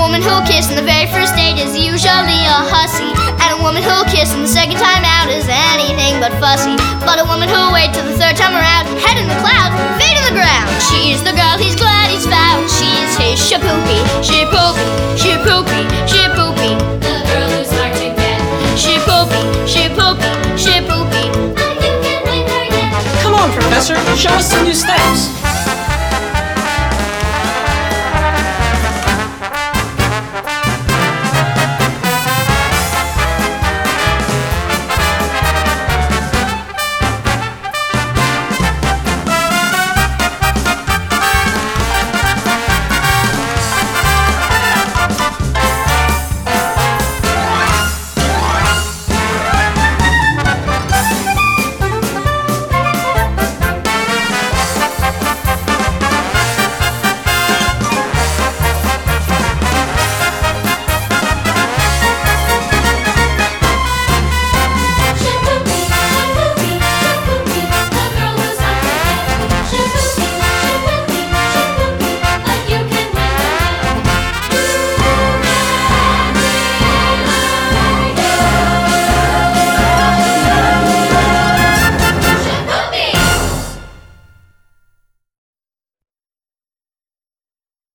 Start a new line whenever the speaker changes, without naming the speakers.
woman who'll kiss on the very first date is usually a hussy. And a woman who'll kiss on the second time out is anything but fussy. But a woman who'll wait till the third time around, head in the clouds, feet on the ground. She's the girl he's glad he's found. She's his shapoopy, shapoopy, shapoopy, shapoopy. The girl who's hard to get. Shapoopy, shapoopy, shapoopy. You can win her yet.
Come on, Professor, show us some new stuff.